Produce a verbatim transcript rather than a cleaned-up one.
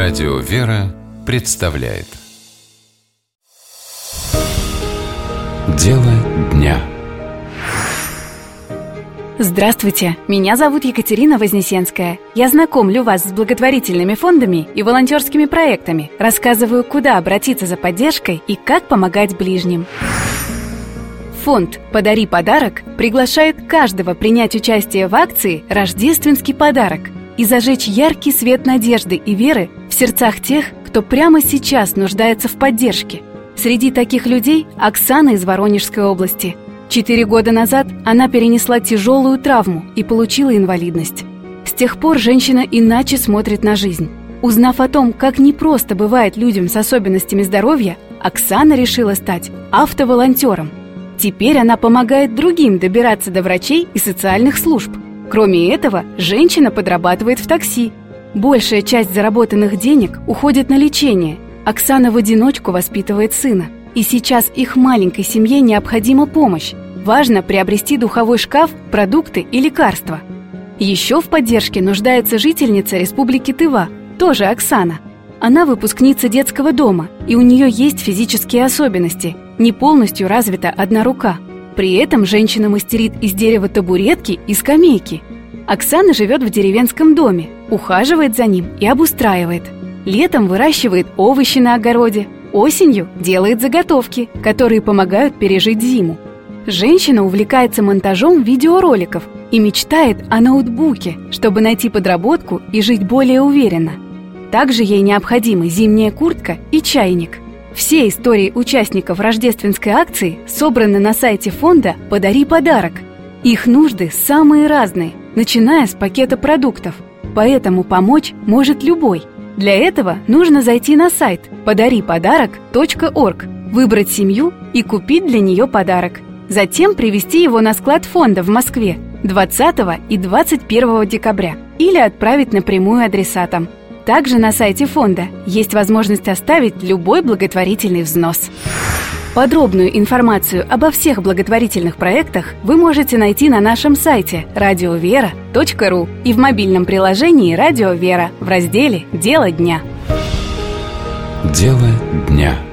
Радио «Вера» представляет Дело дня. Здравствуйте, меня зовут Екатерина Вознесенская. Я знакомлю вас с благотворительными фондами и волонтерскими проектами, рассказываю, куда обратиться за поддержкой и как помогать ближним. Фонд «Подари подарок» приглашает каждого принять участие в акции «Рождественский подарок» и зажечь яркий свет надежды и веры в сердцах тех, кто прямо сейчас нуждается в поддержке. Среди таких людей Оксана из Воронежской области. Четыре года назад она перенесла тяжелую травму и получила инвалидность. С тех пор женщина иначе смотрит на жизнь. Узнав о том, как непросто бывает людям с особенностями здоровья, Оксана решила стать автоволонтером. Теперь она помогает другим добираться до врачей и социальных служб. Кроме этого, женщина подрабатывает в такси. Большая часть заработанных денег уходит на лечение. Оксана в одиночку воспитывает сына. И сейчас их маленькой семье необходима помощь. Важно приобрести духовой шкаф, продукты и лекарства. Еще в поддержке нуждается жительница Республики Тыва, тоже Оксана. Она выпускница детского дома, и у нее есть физические особенности. Не полностью развита одна рука. При этом женщина мастерит из дерева табуретки и скамейки. Оксана живет в деревенском доме, ухаживает за ним и обустраивает. Летом выращивает овощи на огороде. Осенью делает заготовки, которые помогают пережить зиму. Женщина увлекается монтажом видеороликов и мечтает о ноутбуке, чтобы найти подработку и жить более уверенно. Также ей необходимы зимняя куртка и чайник. Все истории участников рождественской акции собраны на сайте фонда «Подари подарок». Их нужды самые разные, начиная с пакета продуктов, поэтому помочь может любой. Для этого нужно зайти на сайт подари подарок точка орг, выбрать семью и купить для нее подарок. Затем привезти его на склад фонда в Москве двадцатого и двадцать первого декабря или отправить напрямую адресатам. Также на сайте фонда есть возможность оставить любой благотворительный взнос. Подробную информацию обо всех благотворительных проектах вы можете найти на нашем сайте радио вера точка ру и в мобильном приложении «Радио Вера» в разделе «Дело дня». Дело дня.